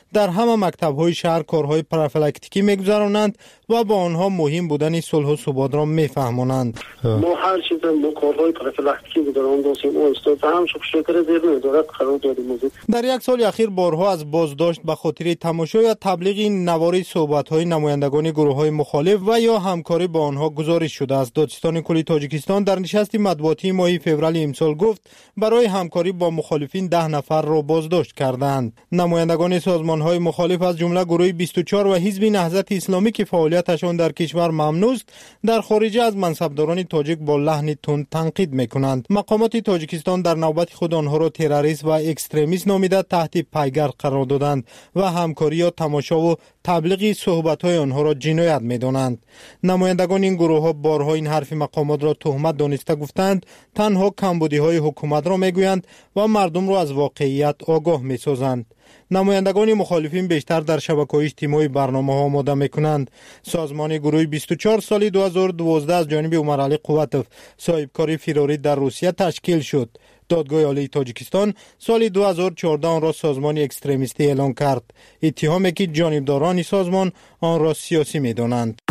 در همه مکتب‌های شهر کارهای پروفیلاکتیکی می‌گذرانند و با آنها مهم بودن صلح و ثبات را می‌فهمانند. ما هر چیز ما کارهای پروفیلاکتیکی بودن داشتیم و استاد هم شکر زیر نظارت قرار دادیم. در یک سال اخیر بارها از بازداشت به خاطر تماشا یا تبلیغ نواری صحبت‌های نمایندگان گروه‌های مخالف و یا همکاری با آنها گزارش شده است. دادستان کلی تاجیکستان در نشست مطبوعاتی ماه فوریه امسال گفت برای همکاری با مخالفین 10 نفر را بازداشت کردند. نمایندگان سازمان‌های مخالف از جمله گروه 24 و حزب نهضت اسلامی که فعالیتشان در کشور ممنوع است، در خارج از منصبداران تاجیک با لحن تند تنقید می‌کنند. مقامات تاجیکستان در نوبت خود آنها را تروریست و اکستریمیست نامیده تحت پیگر قرار دادند و همکاری یا تماشا و تبلیغ صحبت‌های آنها را جنایت می‌دانند. نمایندگان این گروه‌ها بارها این حرف مقامات را تهمت دانسته گفتند تنها کمبودی‌های حکومت را می‌گویند و مردم را از واقعیت آگاه می‌سازند. نمایندگان مخالفین بیشتر در شبکه‌های اجتماعی برنامه‌ها آماده می‌کنند. سازمان گروه 24 سال 2012 از جانب عمر علی قوتوف صاحبکار فراری در روسیه تشکیل شد. دادگاه عالی تاجیکستان سال 2014 آن را سازمان اکستریمیستی اعلام کرد. اتهامی که جانبداران سازمان آن را سیاسی می‌دانند.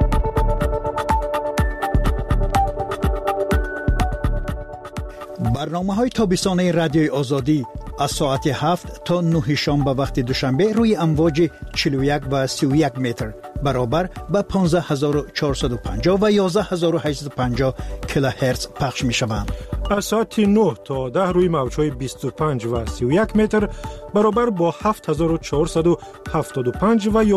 برنامه‌های تابستانه رادیوی آزادی از ساعت 7 تا 9 شام به وقت دوشنبه روی امواج 41 و 31 متر برابر به 15450 و 11850 کیلوهرتز پخش می‌شوند. از ساعت 9 تا 10 روی موج‌های 25 و 31 متر برابر با 7475 و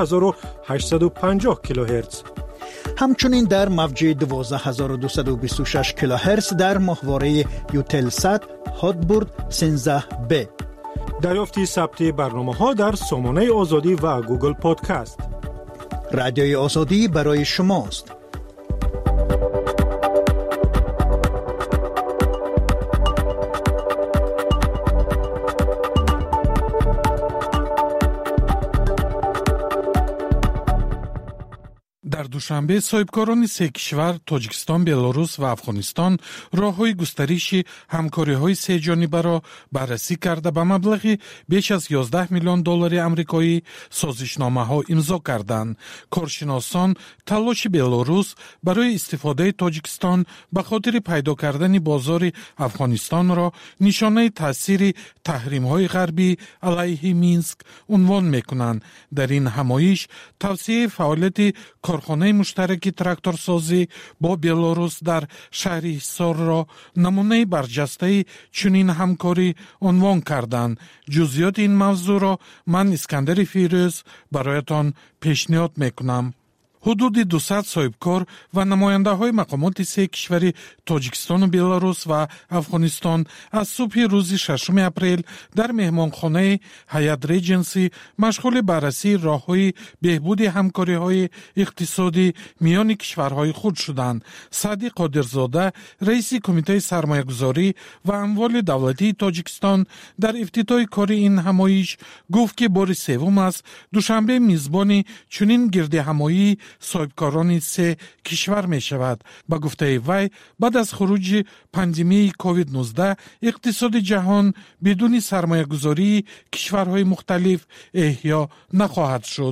11850 کیلوهرتز. همچنین در موج 12226 کیلوهرتز در ماهواره یوتلسات هاتبورد 13B. دریافت ثبت برنامه‌ها در سامانه آزادی و گوگل پادکست. رادیوی آزادی برای شماست. در دوشنبه صاحبکاران سه کشور تاجیکستان، بلاروس و افغانستان راه‌های گسترش همکاری‌های سه جانبه را بررسی کرده به مبلغ بیش از 11 میلیون دلار آمریکایی سازشنامه‌ها امضا کردند. کارشناسان تلاش بلاروس برای استفاده تاجیکستان به خاطر پیدا کردن بازار افغانستان را نشانه تاثیر تحریم‌های غربی علیه مینسک عنوان می‌کنند. در این همایش توسعه فعالیت کارخانه مشترک تراکتورسازی با بلاروس در شهر حصار را نمونه برجسته چنین همکاری عنوان کردند. جزئیات این موضوع را من اسکندر فیروز برایتان پیشنهاد میکنم. حدود 200 صاحبکار و نماینده های مقامات سه کشور تاجیکستان و بلاروس و افغانستان از صبح روز 6 اپریل در مهمانخانه هیات ریجنسی مشغول بررسی راه‌های بهبود همکاری‌های اقتصادی میان کشورهای خود شدند. سعدی قادرزاده رئیس کمیته سرمایه‌گذاری و اموال دولتی تاجیکستان در افتتاح کار این همایش گفت که بار سوم است دوشنبه میزبان چنین گرد همایی صاحبکاران سه کشور می شود. با گفته وی بعد از خروج پاندمی کووید 19 اقتصاد جهان بدون سرمایه گذاری کشورهای مختلف احیا نخواهد شد.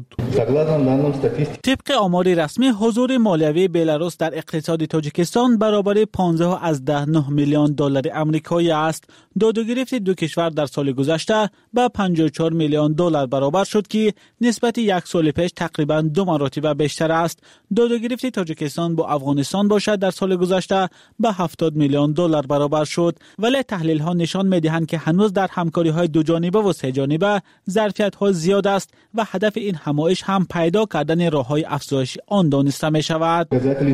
طبق آمار رسمی حضور مالیوی بلاروس در اقتصاد تاجیکستان برابر 15.9 میلیون دلار آمریکایی است. دادگرفت دو کشور در سال گذشته به 54 میلیون دلار برابر شد که نسبت یک سال پیش تقریبا 2 مرتبه بیشتر است. دادگرفت تاجیکستان با افغانستان باشد در سال گذشته به 70 میلیون دلار برابر شد، ولی تحلیل ها نشان می‌دهند که هنوز در همکاری های دو جانبه و سه جانبه ظرفیت ها زیاد است و هدف این همایش هم پیدا کردن راه‌های افزایش آن دانسته می‌شود.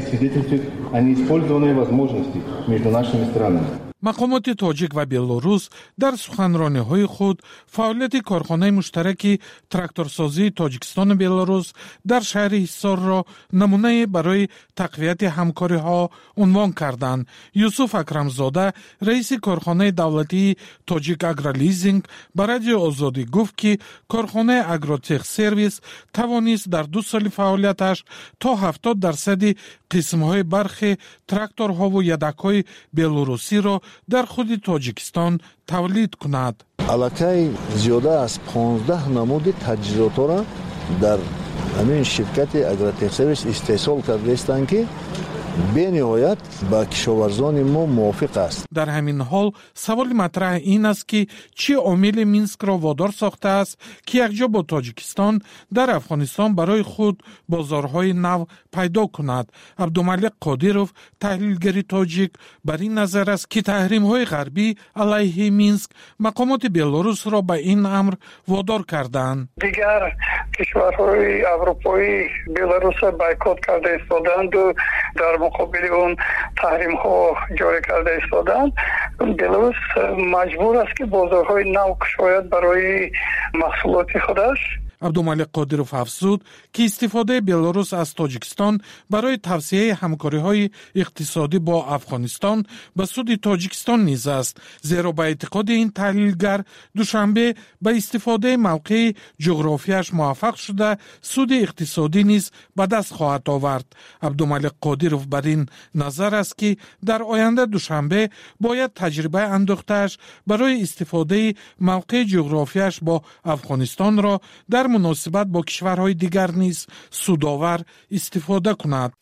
مقامات تاجیک و بلاروس در سخنرانی‌های خود فعالیت کارخانه مشترک تراکتورسازی تاجیکستان و بلاروس در شهر حصار را نمونه برای تقویت همکاری‌ها عنوان کردند. یوسف اکرمزاده رئیس کارخانه دولتی تاجیک اگرالیزینگ به رادیو آزادی گفت که کارخانه اگروتک سرویس توانست در 2 سال فعالیتش تا 70% قسم‌های برخی تراکتورها و یدک‌های بلاروسی را در خود تاجیکستان تولید کند. علاقه زیاده از 15 نمود تجهیزات را در همین شرکت اگراتک سرویس استحصال کرده هستند که به نهایت با کشاورزان ما موافق است. در همین حال سوال مطرح این است که چه عامل مینسک را وادار ساخته است که یکجا با تاجیکستان در افغانستان برای خود بازارهای نو پیدا کند. عبدالملک قادرов تحلیلگر تاجیک بر این نظر است که تحریم‌های غربی علیه مینسک مقامات بلاروس را به این امر وادار کردند. دیگر کشورهای اروپایی بلاروس را بایکوت کرده ایستادند و در مقابل اون تحریم ها جاری کرده ایستادند. بلاروس مجبور است که بازارهای نو گشاید برای محصولات خودش. عبدالملک قادرов افزود که استفاده بلاروس از تاجیکستان برای توسعه همکاری‌های اقتصادی با افغانستان به سود تاجیکستان نیز است، زیرا به اعتقاد این تحلیلگر دوشنبه به استفاده موقع جغرافیاش موفق شده سود اقتصادی نیز به دست خواهد آورد. عبدالملک قادرov بر این نظر است که در آینده دوشنبه باید تجربه انداخته‌اش برای استفاده موقع جغرافیاش با افغانستان را در مناسبت با کشورهای دیگر نیز سودآور استفاده کند.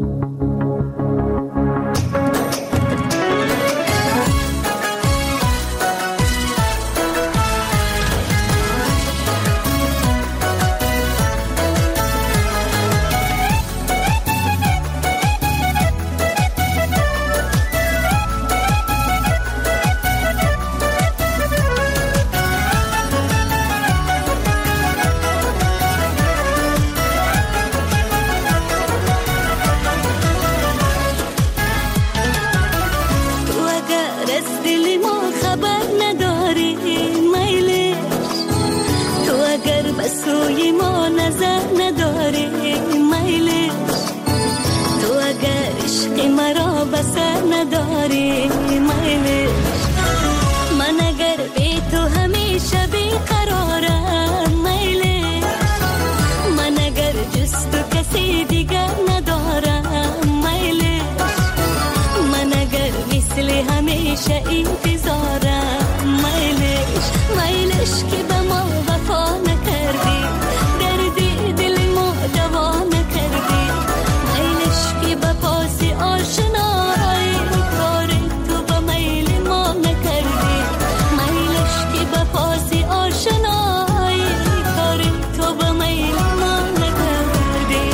سوی ما نظر نداری میلش، تو اگر عشق مرا بسر نداری میلش، من اگر بی تو همیشه بیقرارم میلش، من اگر جز تو کسی دیگر ندارم میلش، من اگر مثل همیشه انتظارم میلش، میلش که به ما وفا نکردی، دردی دل ما دوا نکردی، میلش که به پاس آشنایی کار تو به میل ما نکردی، میلش که به پاس آشنایی کار تو به میل ما نکردی.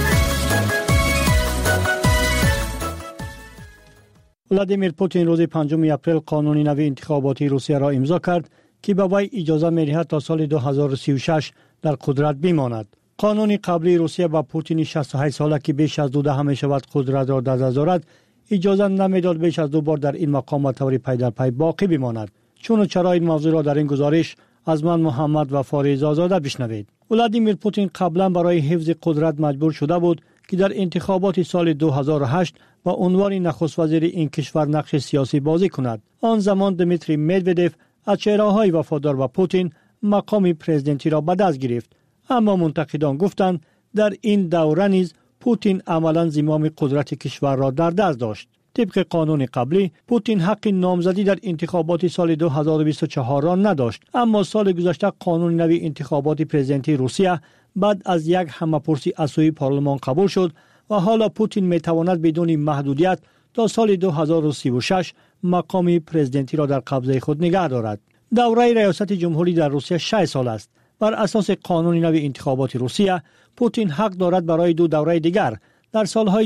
ولادیمیر پوتین روز 5 اپریل قانون نوی انتخاباتی روسیه را امضا کرد که به وی اجازه می‌دهد تا سال 2036 در قدرت بماند. قانون قبلی روسیه با پوتین 68 ساله که بیش از 12 می‌شود قدرت را در دست دارد اجازه نمی‌داد بیش از 2 بار در این مقام به طور پی در پی باقی بماند. چون و چرا این موضوع را در این گزارش از من محمد و فاریز آزاده بشنوید. ولادیمیر پوتین قبلا برای حفظ قدرت مجبور شده بود که در انتخابات سال 2008 با عنوان نخست وزیر این کشور نقش سیاسی بازی کند. آن زمان دمیتری مدودف از چهره‌های وفادار به پوتین مقام پرزیدنتی را به دست گرفت، اما منتقدان گفتند در این دوره نیز پوتین عملاً زمام قدرت کشور را در دست داشت. طبق قانون قبلی پوتین حق نامزدی در انتخابات سال 2024 را نداشت، اما سال گذشته قانون نوی انتخابات پرزیدنتی روسیه بعد از یک همه‌پرسی از سوی پارلمان قبول شد و حالا پوتین می‌تواند بدون محدودیت تا سال 2036 مقام پرزیدنتی را در قبضه خود نگه دارد. دوره ریاست جمهوری در روسیه 6 سال است. بر اساس قانون نوی انتخابات روسیه پوتین حق دارد برای 2 دوره دیگر در سالهای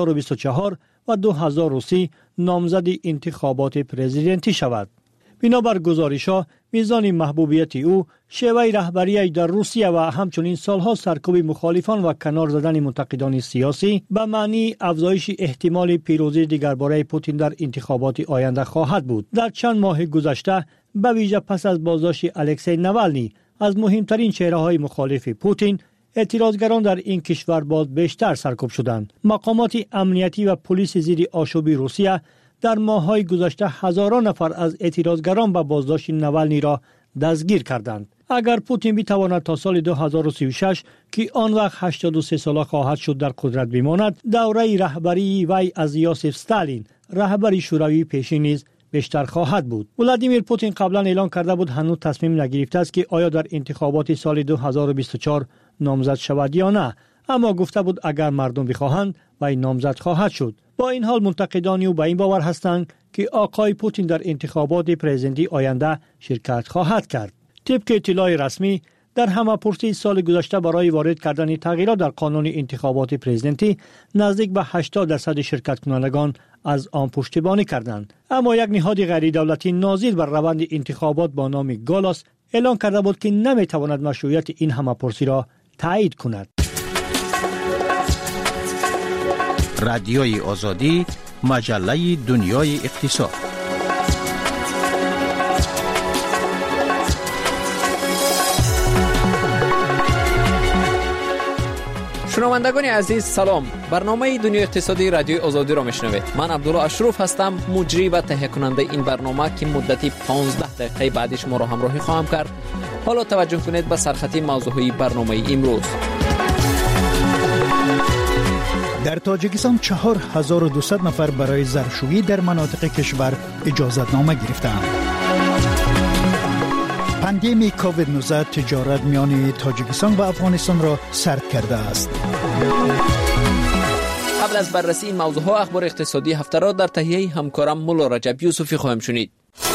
2024 و 2030 نامزد انتخابات پرزیدنتی شود. بنابر گزارش‌ها میزان محبوبیت او، شیوه رهبری در روسیه و همچنین سالها سرکوب مخالفان و کنار زدن منتقدان سیاسی به معنی افزایش احتمال پیروزی دیگرباره پوتین در انتخابات آینده خواهد بود. در چند ماه گذشته به ویژه پس از بازداشت الکسی نوالنی از مهمترین چهره‌های مخالف پوتین، اعتراضگران در این کشور باز بیشتر سرکوب شدند. مقامات امنیتی و پلیس زیر آشوب روسیه در ماه‌های گذشته هزاران نفر از اعتراضگران به بازداشت نوالنی را دستگیر کردند. اگر پوتین بتواند تا سال 2036 که آن وقت 83 ساله خواهد شد در قدرت بماند، دوره رهبری وی از یوسف استالین رهبر شوروی پیشین نیز بیشتر خواهد بود. ولادیمیر پوتین قبلا اعلان کرده بود هنوز تصمیم نگرفته است که آیا در انتخابات سال 2024 نامزد شود یا نه، اما گفته بود اگر مردم بخواهند وی نامزد خواهد شد. با این حال منتقدان او به این باور هستند که آقای پوتین در انتخابات پرزیدنتی آینده شرکت خواهد کرد. طبق اطلاع رسمی در همه‌پرسی سال گذشته برای وارد کردن تغییرات در قانون انتخابات پرزیدنتی نزدیک به 80% شرکت کنندگان از آن پشتیبانی کردند، اما یک نهاد غیر دولتی ناظر بر روند انتخابات با نام گالاس اعلان کرده بود که نمیتواند مشروعیت این همه‌پرسی را تایید کند. رادیوی آزادی، مجله دنیای اقتصاد. شنوندگان عزیز سلام، برنامه دنیای اقتصادی رادیوی آزادی را میشنوید. من عبدالله اشرف هستم، مجری و تهیه کننده این برنامه که مدتی 15 دقیقه بعدش ما را همراهی خواهم کرد. حالا توجه کنید به سرخطی موضوعی برنامه امروز. در تاجیکستان 4200 نفر برای ظرفشویی در مناطق کشور اجازت نامه گرفتند. پاندمی کووید 19 تجارت میان تاجیکستان و افغانستان را سرد کرده است. قبل از بررسی این موضوع ها اخبار اقتصادی هفته را در تهیه همکارم مولا رجب یوسفی خواهم شنید.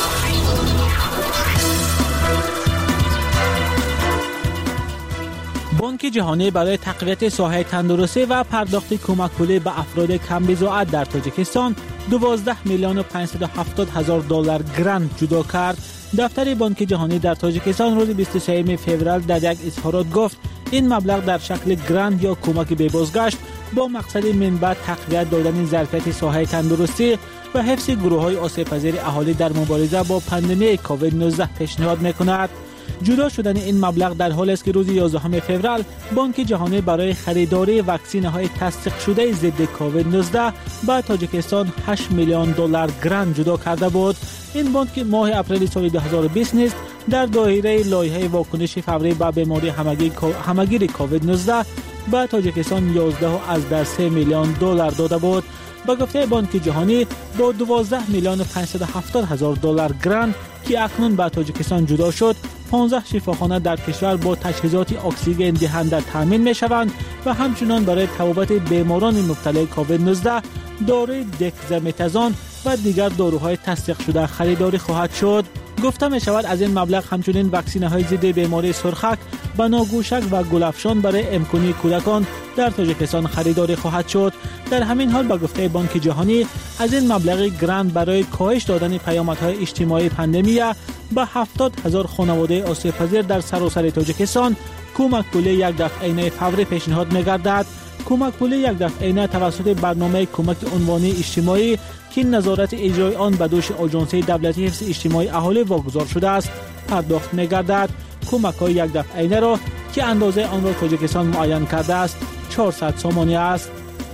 بانک جهانی برای تقویت ساحه تندرستی و پرداخت کمک پولی به افراد کم بضاعت در تاجیکستان 12,570,000 دلار گرانت جدا کرد. دفتر بانک جهانی در تاجیکستان روز 23 فوریه در یک اظهارات گفت این مبلغ در شکل گرانت یا کمک به بازگشت با مقصد منبع تقویت دادن ظرفیت ساحه تندرستی و حفظ گروه‌های آسیب‌پذیر اهالی در مبارزه با پاندمی کووید 19 پیشنهاد می‌کند. جدا شدن این مبلغ در حالی است که روز 11 فوریه بانک جهانی برای خریداری واکسین‌های تصدیق شده ضد کووید 19 به تاجیکستان 8 میلیون دلار گرانت جدا کرده بود. این بانک ماه اپریل سال 2020 نیز در دایره لایحه واکنش فوری به بیماری همگیر کووید 19 به تاجیکستان 11.3 میلیون دلار داده بود. با گفته بانک جهانی با 12,570,000 دلار گرانت که اکنون به تاجیکستان جدا شد، 15 شفاخانه در کشور با تجهیزات اکسیژن دهنده تامین می شوند و همچنان برای طبابت بیماران مبتلا کووید 19 داروی دکزامتازون و دیگر داروهای تصدیق شده خریداری خواهد شد. گفته می شود از این مبلغ همچنین واکسینه های ضد بیماری سرخک، بناگوشک و گلافشان برای امکانی کودکان در تاجیکستان خریداری خواهد شد. در همین حال با گفته بانک جهانی از این مبلغ گرانت برای کاهش دادن پیامدهای اجتماعی پاندمی به 70,000 خانواده آسیب‌پذیر در سراسر تاجیکستان کمک پولی یک دفعه‌ای فوری پیشنهاد می‌گردد. کمک پولی یک دفعه‌ای توسط برنامه کمک عنوانی اجتماعی که نظارت اجرای آن به دوش آژانس دولتی حفظ اجتماعی اهالی واگذار شده است پرداخت می‌گردد. کمک‌های یک دفعه‌ای را که اندازه آن را تاجیکستان معین کرده است 400 سومانی است.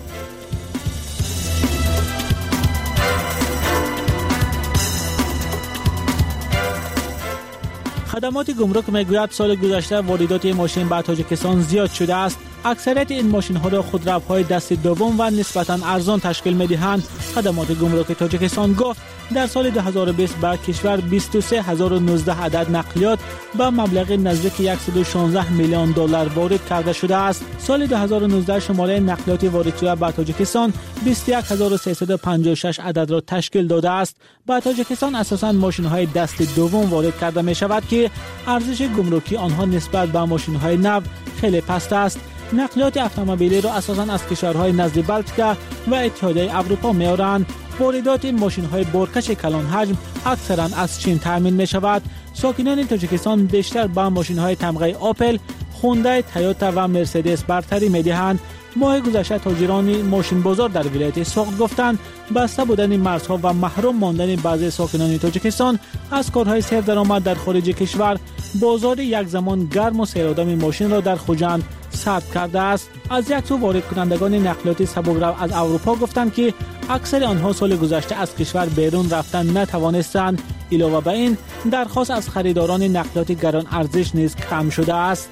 خدمات گمرک میگوید سال گذشته واردات ماشین به تاجیکستان زیاد شده است. اکثریت این ماشین ها را خودروهای دست دوم و نسبتاً ارزان تشکیل می‌دهند. خدمات گمرک تاجیکستان گفت در سال 2020 به کشور 23,019 عدد نقلیات به مبلغ نزدیک 116 میلیون دلار وارد کرده شده است. سال 2019 شماره نقلیات وارد شده به تاجیکستان 21,356 عدد را تشکیل داده است. به تاجیکستان اساساً ماشین‌های دست دوم وارد کرده می‌شود که ارزش گمرکی آنها نسبت به ماشین‌های نو خیلی پست است. نقلیات اتومبیلی را اساساً از کشورهای نزد بلژیک و اتحادیه اروپا می‌آورند. واردات ماشین‌های بارکش کلان حجم اکثراً از چین تامین می‌شود. ساکنان تاجیکستان بیشتر با ماشین‌های تمغه آپل، خوندای، تویوتا و مرسدس برتری می‌دهند. ماه گذشته تاجران ماشین بازار در ولایت سوخت گفتند بسته بودن مرزها و محروم ماندن بعضی ساکنان تاجیکستان از کارهای سیر درآمد در خارج کشور بازار یک زمان گرم و سیرآدم ماشین را در خوجند سرد کرده است. از یک سو وارد کنندگان نقلیات سبک‌رو از اروپا گفتند که اکثر آنها سال گذشته از کشور بیرون رفتن نتوانستند. علاوه بر این درخواست از خریداران نقلیات گران ارزش نیز کم شده است.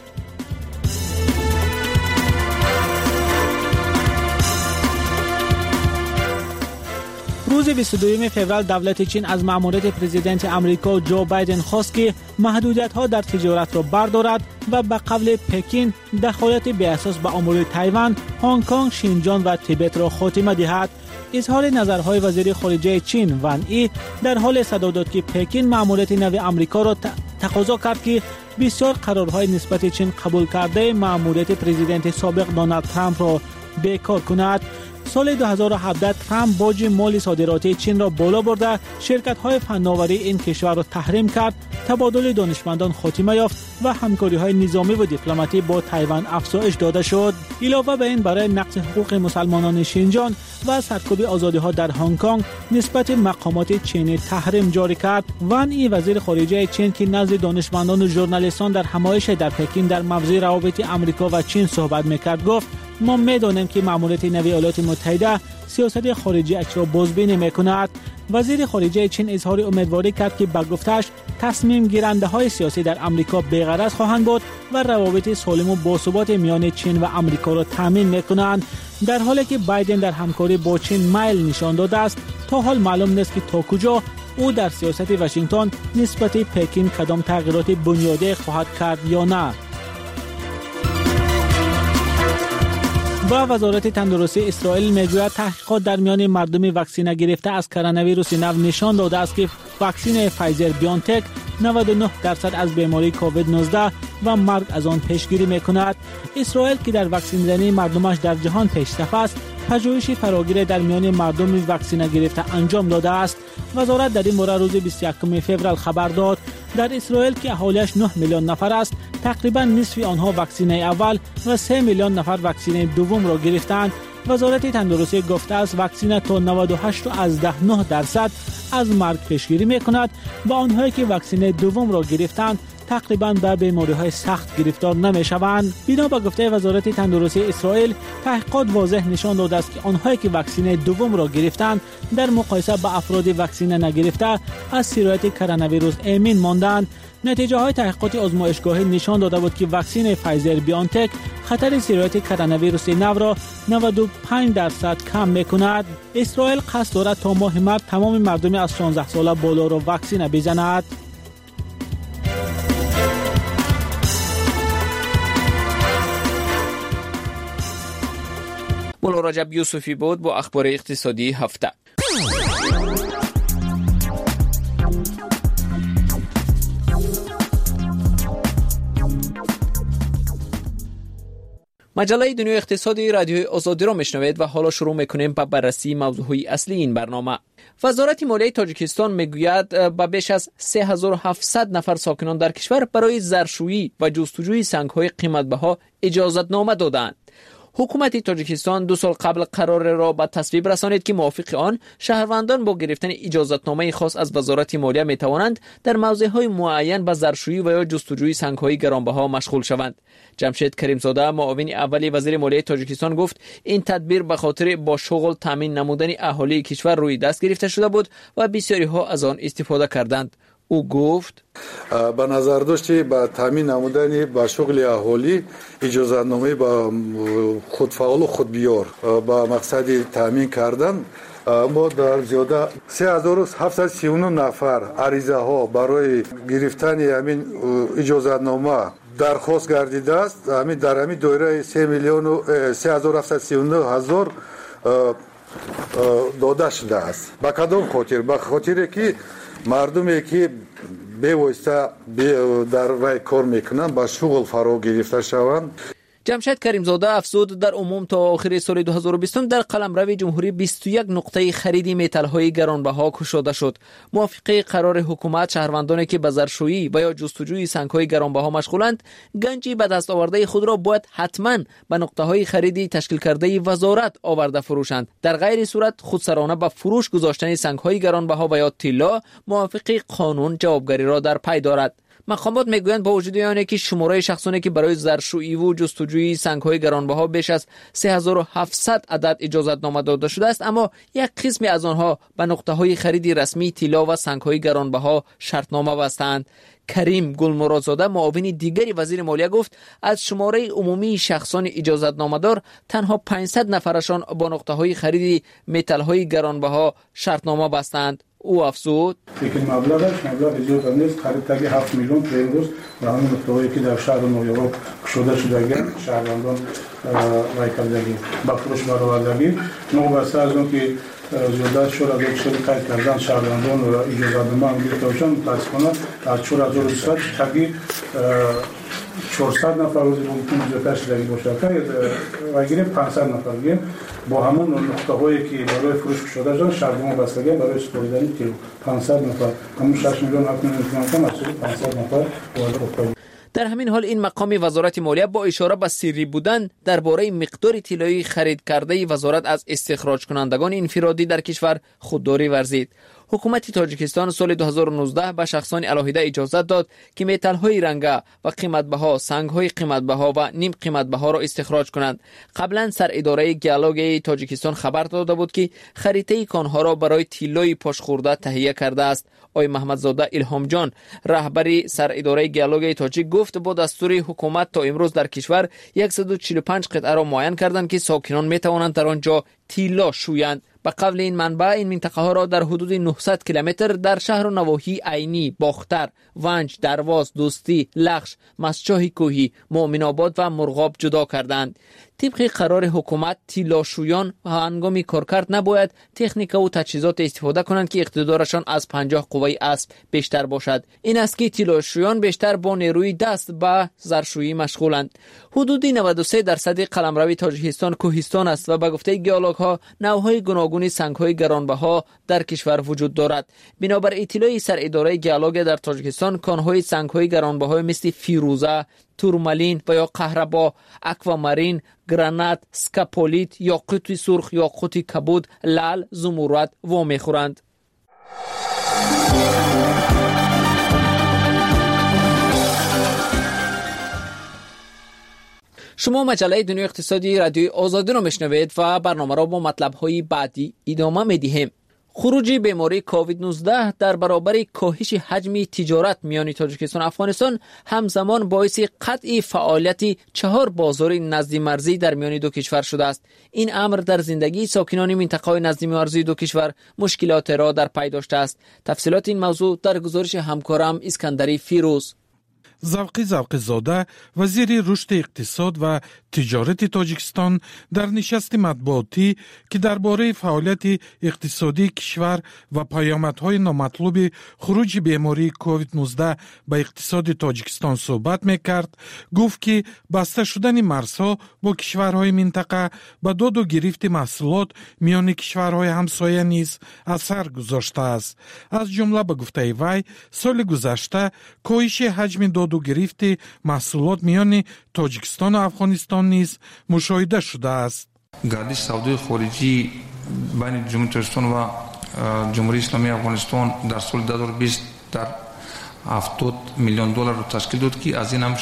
روز 22 فوریه دولت چین از مأموریت پرزیدنت آمریکا جو بایدن خواست که محدودیت‌ها در تجارت را بردارد و به قول پکین دخالت بی اساس به امور تایوان، هنگ کنگ، شینجیانگ و تیبت را خاتمه دهد. اظهار نظرهای وزیر خارجه چین وان ای در حال صدا داد که پکین مأموریت نو آمریکا را تقاضا کرد که بسیار قرارهای نسبت چین قبول کرده مأموریت پرزیدنت سابق دونالد ترامپ را بیکار کند. سال 2017 ترامپ باج مالی صادراتی چین را بالا برده، شرکت‌های فناوری این کشور را تحریم کرد، تبادل دانشمندان خاتمه یافت و همکاری‌های نظامی و دیپلماتی با تایوان افزایش داده شد. علاوه بر این برای نقض حقوق مسلمانان شینجیانگ و سرکوب آزادی‌ها در هنگ کنگ نسبت مقامات چینی تحریم جاری کرد. وان ای وزیر خارجه چین که نزد دانشمندان و ژورنالیستان در همایش در پکین در موضوع روابط آمریکا و چین صحبت می‌کرد گفت: ما می‌دانیم که مأموریت نو ایالات متحده سیاست خارجی اش را بازبینی می‌کند. وزیر خارجه چین اظهار امیدواری کرد که به گفته‌اش تصمیم گیرنده‌های سیاسی در آمریکا بی‌غرض خواهند بود و روابط سالم و باثبات میان چین و آمریکا را تامین می‌کنند. در حالی که بایدن در همکاری با چین میل نشان داده است، تا حال معلوم نیست که تا کجا او در سیاست واشنگتن نسبت پکین کدام تغییرات بنیادی خواهد کرد یا نه. و وزارت تندرستی اسرائیل میگوید تحقیقات در میان مردم واکسینه گرفته از کرونا ویروس نو نشان داده است که واکسن فایزر بیونتک 99% از بیماری کووید 19 و مرگ از آن پیشگیری میکند. اسرائیل که در واکسین زنی مردمش در جهان پیشرفت است، پژوهش فراگیر در میان مردم واکسینه گرفته انجام داده است. وزارت در این مورد روز 21 فوریه خبر داد در اسرائیل که اهالیش 9 میلیون نفر است، تقریبا نصف آنها واکسینه اول و 3 میلیون نفر واکسینه دوم را گرفتند. وزارت تندرستی گفته است واکسینه تا 98.9% از مرگ پیشگیری میکند و آنهایی که واکسینه دوم را گرفتند تقریبا به بیماری‌های سخت گرفتار نمی‌شوند. بنا به گفته وزارت تندرستی اسرائیل، تحقیقات واضح نشان داده است که آنهایی که واکسن دوم را گرفتند در مقایسه با افراد واکسن نگرفته از سرایت کرونا ویروس امن ماندند. نتیجه های تحقیقات آزمایشگاهی نشان داده بود که واکسن فایزر بیونتک خطر سرایت کرونا ویروس نو را 95% کم می‌کند. اسرائیل قصد دارد تا ماه مارس تمام مردم از 16 ساله بالا را واکسن بزند. مولا رجب یوسفی بود با اخبار اقتصادی هفته. مجله دنیای اقتصادی رادیوی آزادی را میشنوید و حالا شروع میکنیم با بررسی موضوعی اصلی این برنامه. وزارت مالیه تاجیکستان میگوید به بیش از 3700 نفر ساکنان در کشور برای زرشویی و جستجوی سنگ‌های قیمت‌بها اجازتنامه دادند. حکومت تاجیکستان 2 سال قبل قرار را به تصویب رسانید که موافق آن شهروندان با گرفتن اجازتنامه خاص از وزارت مالیه می توانند در موضع‌های معین به زرشویی و یا جستجوی سنگ‌های گرانبها مشغول شوند. جمشید کریمزاده معاون اولی وزیر مالیه تاجیکستان گفت این تدبیر به خاطر با شغل تامین نمودن اهالی کشور روی دست گرفته شده بود و بسیاری ها از آن استفاده کردند. او گفت به نظر داشتی با تامین نمودن با شغل اهالی اجازتنامه با خودفعال و خودبیار با مقصد تامین کردن ما در زیاده 3739 نفر عریضه ها برای گرفتن همین اجازتنامه درخواست گردیده است. همین در همین دایره 3,739,000 داده شده است. با کدام خاطر؟ به خاطر که مردمی که بی‌واسطه در رای کار میکنن با شغل فرا گرفته شوند. جمشید کریمزاده افزود در عموم تا آخر سال 2020 در قلمرو جمهوری 21 نقطه خرید متال‌های گرانبها گشوده شد. موافق قرار حکومت شهروندانی که به زرشویی و یا جستجوی سنگ‌های گرانبها مشغولند گنجی به دست آورده خود را باید حتماً به نقطه‌های خریدی تشکیل کرده وزارت آورده فروشند. در غیر صورت خودسرانه به فروش گذاشتن سنگ‌های گرانبها و یا طلا موافق قانون جوابگری را در پی دارد. مقامات میگویند با وجود آنکه که شماره شخصانی که برای زرشویی و جستجوی سنگ‌های گرانبها بیش از 3700 عدد اجازتنامه داده شده است، اما یک قسمی از آنها به نقطه‌های خرید رسمی طلا و سنگ‌های گرانبها شرطنامه بستند. کریم گلمرادزاده معاون دیگری وزیر مالیه گفت از شماره عمومی شخصان اجازتنامه دار تنها 500 نفرشان با نقطه‌های خرید متال‌های گرانبها شرطنامه بستند. او افزود مبلغ زیاد نیست، خرید 7 میلیون تا امروز و همین نقطه‌هایی که در شهر نویورک شده شهروندان رای کردگی با فروش برآوردگی نوبسته از اون که زیادت شد از یک سری قید کردن شهروندان و اجازتنامه گرفته باشند. متاسفانه از 4200 تقی 400 نفر روزی ممکن زیادتر شدگی باشه و گیریم 500 نفر گیریم با همون نقطه هایی که برای فروش شده شد شهردمان بستگی برای سپردن کیلو 500 نفر همون 6 میلیون 7 میلیون تومان از 500 نفر وارد. در همین حال این مقام وزارت مالیه با اشاره به سری بودن درباره مقدار طلایی خرید کرده وزارت از استخراج کنندگان انفرادی در کشور خودداری ورزید. حکومت تاجیکستان سال 2019 به شخصان علاهیده اجازت داد که متال‌های رنگه و قیمت‌بها، سنگ‌های قیمت‌بها و نیم قیمت‌بها را استخراج کنند. قبلا سر اداره گیالوگ تاجیکستان خبر داده بود که خریطه کانها را برای طلای پاشخورده تهیه کرده است. آقای محمدزاده الهام جان رهبری سر اداره گیالوگ تاجیک گفت با دستور حکومت تا امروز در کشور 145 قطعه را معین کردند که ساکنان می‌توانند در آنجا طلا شویند. به قول این منبع این منطقه ها را در حدود 900 کیلومتر در شهر و نواحی عینی، باختر، ونج، درواز، دوستی، لخش، مسچاه کوهی، مؤمن آباد و مرغاب جدا کردند. طبق قرار حکومت طلاشویان و هنگام کارکرد نباید تکنیک و تجهیزات استفاده کنند که اقتدارشان از 50 قوه اسب بیشتر باشد. این است که طلاشویان بیشتر با نیروی دست به زرشویی مشغولند. حدود 93% قلمرو تاجیکستان کوهستان است و به گفته گیالوگ ها نوعهای گوناگون سنگ‌های گرانبها در کشور وجود دارد. بنابر اطلاع سر اداره گیالوگ در تاجیکستان کانهای سنگ‌های گرانبها مثل فیروزه، تورمالین و یا قهربا، اکوامارین، گرانات، سکاپولیت، یاقوت سرخ، یاقوت کبود، لعل، زمرد و میخورند. شما مجله دنیای اقتصادی رادیوی آزادی را میشنوید و برنامه را با مطلب‌های بعدی ادامه میدهیم. خروج بیماری کووید 19 در برابر کاهش حجم تجارت میان تاجیکستان و افغانستان همزمان باعث قطع فعالیت 4 بازار نزدی مرزی در میان دو کشور شده است. این امر در زندگی ساکنان منطقه نزدی مرزی دو کشور مشکلات را در پی داشته است. تفصیلات این موضوع در گزارش همکارم اسکندری فیروز. زوقی زاده وزیر رشد اقتصاد و تجارت تاجیکستان در نشست مطبوعاتی که درباره فعالیت اقتصادی کشور و پیامدهای نامطلوب خروج بیماری کووید 19 به اقتصاد تاجیکستان صحبت میکرد، گفت که بسته شدن مرزها با کشورهای منطقه به داد و گرفت محصولات میان کشورهای همسایه نیز اثر گذاشته است. از جمله به گفته وی سال گذشته کاهش حجم داد و گرفت محصولات میان تاجیکستان و افغانستان نیز مشاهده شده است. گردش سودای خارجی بین جمهوری تاجیکستان و جمهوری اسلامی افغانستان در سال 2020 در 70 میلیون دلار رو تشکیل داد که از این هم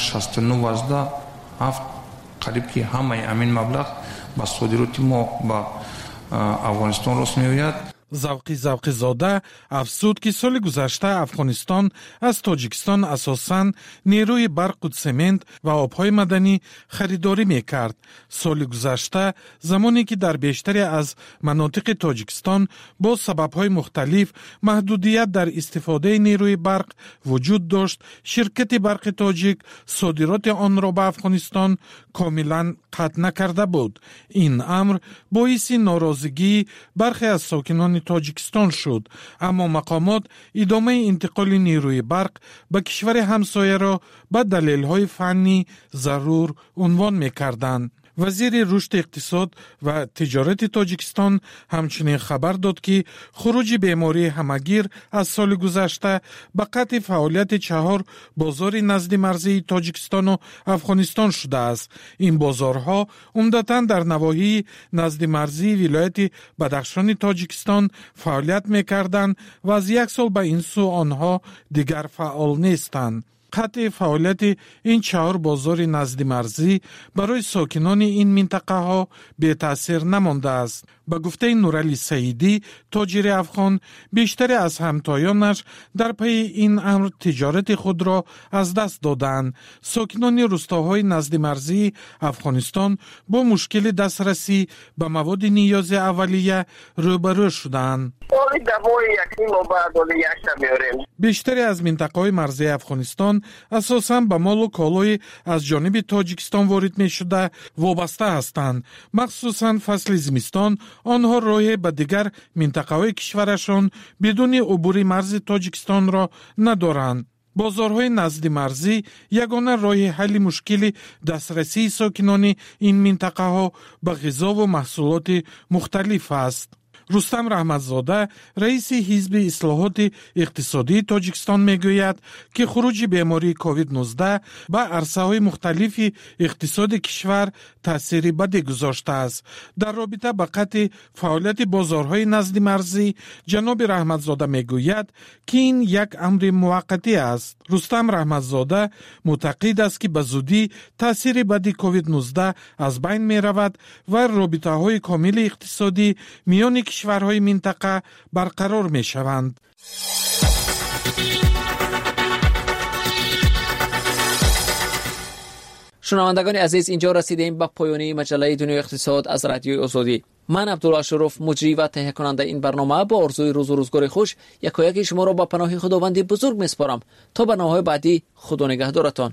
69.7 قریب که همه همین مبلغ با صادرات ما با افغانستان راست می‌آید. زوقی زاده افزود که سال گذشته افغانستان از تاجیکستان اساساً نیروی برق و سمنت و آبهای مدنی خریداری میکرد. سال گذشته زمانی که در بیشتری از مناطق تاجیکستان با سببهای مختلف محدودیت در استفاده نیروی برق وجود داشت، شرکت برق تاجیک صادرات آن را به افغانستان کاملا قطع نکرده بود. این امر باعث ناراضگی برخی از ساکنان تاجیکستان شد، اما مقامات ادامه انتقال نیروی برق به کشور همسایه را به دلایل فنی ضرور عنوان می‌کردند. وزیر رشد اقتصاد و تجارت تاجیکستان همچنین خبر داد که خروج بیماری همگیر از سال گذشته به قطع فعالیت 4 بازار نزد مرزی تاجیکستان و افغانستان شده است. این بازارها عمدتاً در نواحی نزد مرزی ولایت بدخشان تاجیکستان فعالیت می‌کردند و از 1 سال به این سو آنها دیگر فعال نیستند. قطع فعالیت این 4 بازار نزد مرزی برای ساکنان این منطقه ها به تأثیر نمانده است. به گفته نورعلی سعیدی، تاجر افغان، بیشتر از همتایانش در پی این امر تجارت خود را از دست دادند. ساکنان روستاهای نزد مرزی افغانستان با مشکل دسترسی به مواد نیاز اولیه روبرو شدند. بیشتری از منطقه‌های مرزی افغانستان اساساً به مال و کالای از جانب تاجیکستان وارد می شده وابسته هستند. مخصوصاً فصل زمستان آنها راه به دیگر منطقه‌های کشورشان بدون عبور مرز تاجیکستان را ندارند. بازارهای نزد مرزی یگانه راه حل مشکل دسترسی ساکنان این منطقه ها به غذا و محصولات مختلف است. رستم رحمتزاده رئیس حزب اصلاحات اقتصادی تاجیکستان میگوید که خروج بیماری کووید 19 به عرصه‌های مختلف اقتصاد کشور تأثیری بدی گذاشته است. در رابطه با قطع فعالیت بازارهای نزد مرزی جناب رحمتزاده میگوید که این یک امر موقتی است. رستم رحمتزاده معتقد است که به زودی تأثیر بدی کووید 19 از بین می رود و رابطه‌های کامل اقتصادی میان کشورهای منطقه برقرار می شوند. شنوندگان عزیز، اینجا رسیدیم به پایان مجله دنیای اقتصاد از رادیوی آزادی. من عبدالله اشرف، مجری و تهیه کننده این برنامه، با آرزوی روز و روزگار خوش یکایک شما را با پناه خداوند بزرگ میسپارم. تا برنامه‌های بعدی، خدا نگهدارتان.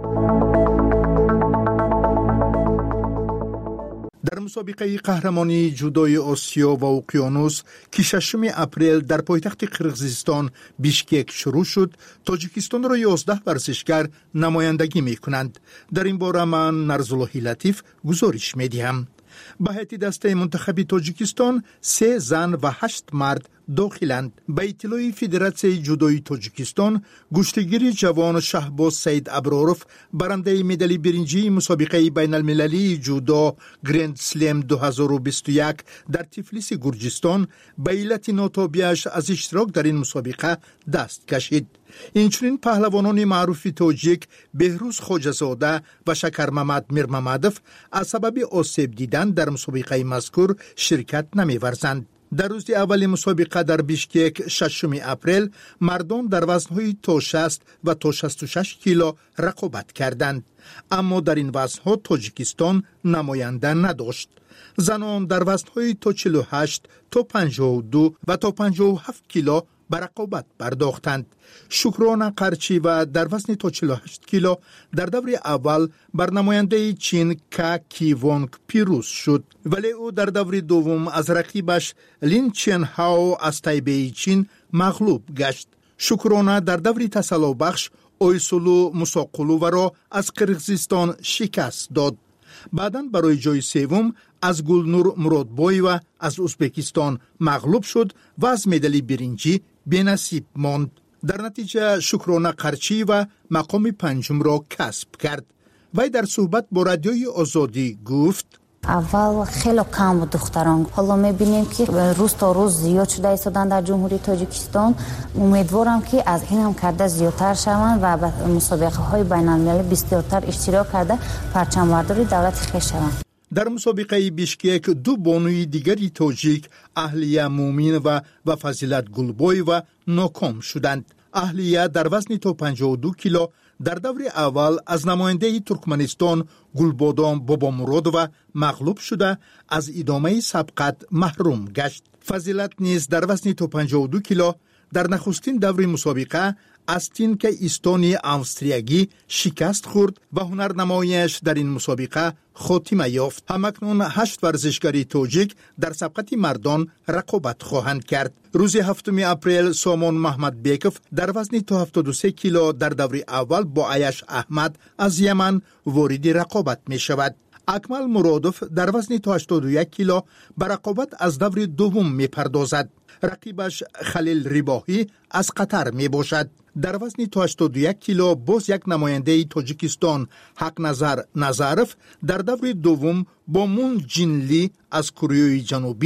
در مسابقه قهرمانی جودوی آسیا و اقیانوس که 6 اپریل در پایتخت قرقیزستان بیشکک شروع شد، تاجیکستان را 11 ورزشکار نمایندگی می کنند. در این باره من نرزاللهی لطیف گزارش می دهم. به هیئت دسته منتخب تاجیکستان 3 زن و 8 مرد داخلند. به اطلاع فدراسیون جودوی تاجیکستان، گشتگیر جوان شهباز سید ابراروف برنده مدال برنجی مسابقه بین المللی جودو گرند سلم 2021 در تفلیس گرجستان به علت ناتابیش از اشتراک در این مسابقه دست کشید. اینچنین پهلوانان معروف تاجیک بهروز خواجه‌زاده و شکرمحمد میرمحمدوف از سبب آسیب دیدن در مسابقه مذکور شرکت نمی‌ورزند. در روز اول مسابقه در بیشکک 6 اپریل مردان در وزن‌های تا 60 و تا 66 کیلو رقابت کردند، اما در این وزن‌ها تاجیکستان نماینده نداشت. زنان در وزن‌های تا 48 تا 52 و تا 57 کیلو به رقابت پرداختند. شکرانه قرچی و در وزن تا 48 کیلو در دور اول بر نماینده چین که کیوانگ پیروز شد، ولی او در دور دوم از رقیبش لین چین هاو از تایبه چین مغلوب گشت. شکرانه در دور تسلا بخش اویسولو مساقلو را از قرقیزستان شکست داد. بعداً برای جای سوم از گلنور مرادبای و از ازبکستان مغلوب شد و از مدال برنجی بی‌نصیب ماند. در نتیجه شکرانه قرچی و مقام 5 را کسب کرد. وی در صحبت با رادیوی آزادی گفت: اول خیلی کم بود دختران، حالا میبینیم که روز تا روز زیاد شده ایستادن در جمهوری تاجیکستان. امیدوارم که از این هم کرده زیادتر شوند و به مسابقه های بین المللی بسیارتر اشتراک کرده پرچم برداری دولت خویش شوند. در مسابقه بیشکک 2 بانوی دیگری تاجیک، اهلیه مومین و فضیلت گلبای و ناکام شدند. اهلیه در وزن تا 52 کیلو در دور اول از نماینده ترکمنستان گلبادام بابا مراد و مغلوب شده از ادامه سبقت محروم گشت. فضیلت نیز در وزن تا 52 کیلو در نخستین دور مسابقه از تینک استونی آستریایی شکست خورد و هنرنماییش در این مسابقه خاتمه یافت. همکنون 8 ورزشکار تاجیک در سبقت مردان رقابت خواهند کرد. روز 7 اپریل سامان محمد بیکوف در وزن تا 73 کیلو در دور اول با عیش احمد از یمن وارد رقابت می شود. اکمل مرادوف در وزن تا 81 کیلو به رقابت از دور دوم می پردازد. رقیبش خلیل رباحی از قطر می باشد. در وزن تا 81 کیلو باز یک نماینده تاجیکستان حق نظر نظرف در دور دوم با مون جینلی از کره جنوبی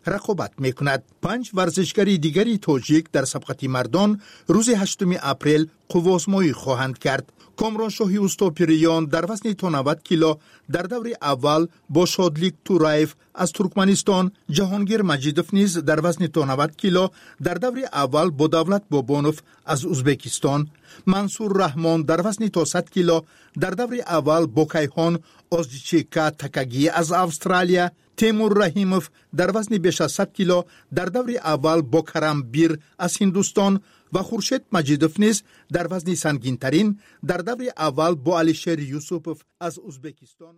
رقابت میکند. 5 ورزشکاری دیگری تاجیک در سبقت مردان روز 8 اپریل قواسمایی خواهند کرد. کامران شاهی اوستاپیریان در وزن تا 90 کیلو در دور اول با شادلیک تورایف از ترکمنستان، جهانگیر مجیدوف نیز در وزن تا 90 کیلو در دور اول با دولت بابانوف از ازبکستان، منصور رحمان در وزن تا 100 کیلو در دور اول با کیهان اوزچیکا تکگی از استرالیا، تیمور رحیموف در وزن بیش از 100 کیلو در دور اول با کرم بیر از هندوستان و خورشید مجیدوف نیز در وزن سنگین ترین در دور اول با علیشیر یوسفوف از ازبکستان